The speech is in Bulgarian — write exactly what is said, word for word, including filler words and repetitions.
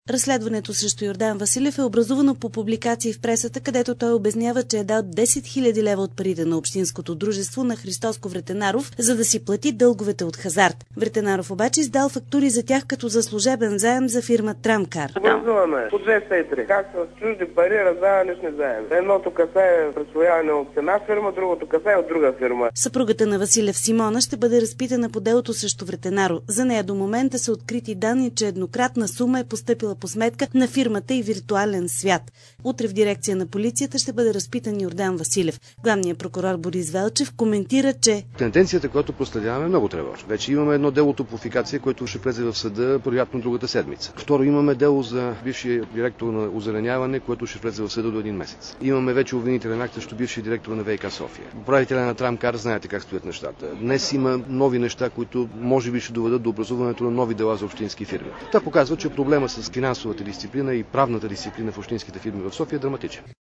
Разследването срещу Йордан Василев е образувано по публикации в пресата, където той обяснява, че е дал десет хиляди лева от парите на общинското дружество на Христоско Вретенаров, за да си плати дълговете от хазарт. Вретенаров обаче издал фактури за тях като за служебен заем за фирма Трамкар. Образуваме по двеста и три. Как с чужди пари раздава лични заеми. Едното касае присвояване от една фирма, другото касае от друга фирма. Съпругата на Василев Симона ще бъде разпитана по делото срещу Вретенаров. За нея до момента са открити данни, че еднократна сума е постъпила по сметка на фирмата и виртуален свят. Утре в дирекция на полицията ще бъде разпитан Йордан Василев. Главният прокурор Борис Велчев коментира, че тенденцията, която проследяваме, е много тревожна. Вече имаме едно дело топофикация, което ще влезе в съда вероятно другата седмица. Второ, имаме дело за бившия директор на озеленяване, което ще влезе в съда до един месец. Имаме вече обвинителен акт срещу бившия директор на ВиК София. Управителя на Трамкар, знаете как стоят нещата. Днес има нови неща, които може би ще доведат до образуването на нови дела за общински фирми. Това показва, че проблема с финансовата дисциплина и правната дисциплина в общинските фирми в София е драматичен.